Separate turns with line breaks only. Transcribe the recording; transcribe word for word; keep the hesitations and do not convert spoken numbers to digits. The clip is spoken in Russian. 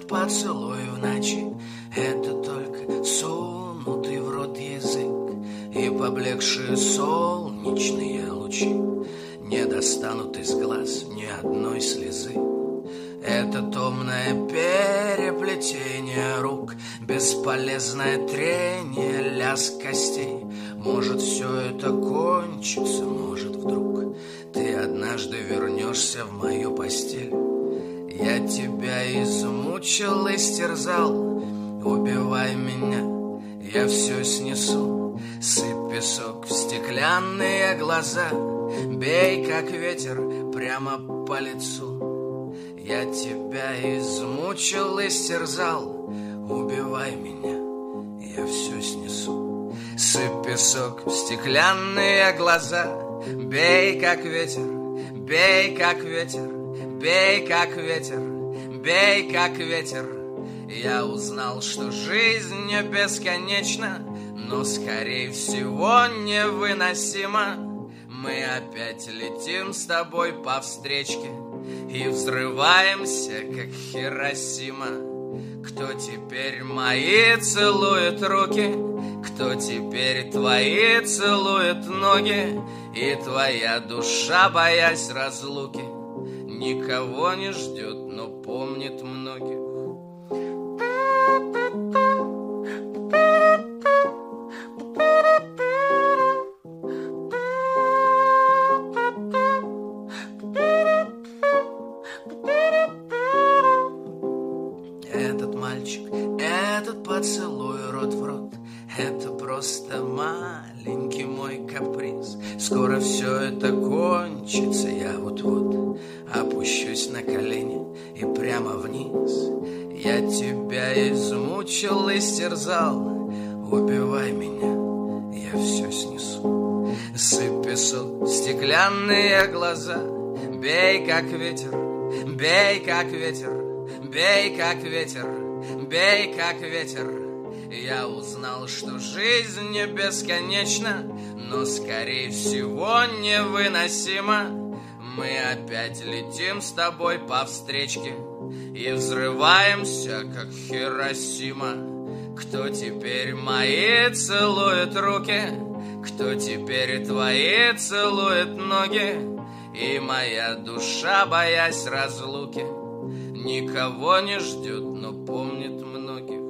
Этот поцелуй в ночи, это только сунутый в рот язык и поблекшие солнечные лучи не достанут из глаз ни одной слезы. Это томное переплетение рук, бесполезное трение, лязг костей. Может, все это кончится, может, вдруг ты однажды вернешься в мою постель. Я тебя измучил, истерзал, убивай меня, я все снесу. Сыпь песок в стеклянные глаза, бей, как ветер, прямо по лицу. Я тебя измучил, истерзал, убивай меня, я все снесу. Сыпь песок в стеклянные глаза, бей, как ветер, бей, как ветер, бей, как ветер, бей, как ветер. Я узнал, что жизнь не бесконечна, но, скорее всего, невыносима. Мы опять летим с тобой по встречке и взрываемся, как Хиросима. Кто теперь мои целует руки? Кто теперь твои целует ноги? И твоя душа, боясь разлуки, никого не ждет, но помнит многих. Этот мальчик, этот поцелуй рот в рот, это просто маленький мой каприз. Скоро все это кончится, я вот-вот опущусь на колени и прямо вниз. Я тебя измучил, истерзал, убивай меня, я все снесу. Сыпь песок в стеклянные глаза, бей, как ветер, бей, как ветер, бей, как ветер, бей, как ветер. Я узнал, что жизнь не бесконечна, но, скорее всего, невыносима. Мы опять летим с тобой по встречке и взрываемся, как Хиросима. Кто теперь мои целует руки? Кто теперь твои целует ноги? И моя душа, боясь разлуки, никого не ждет, но помнит многих.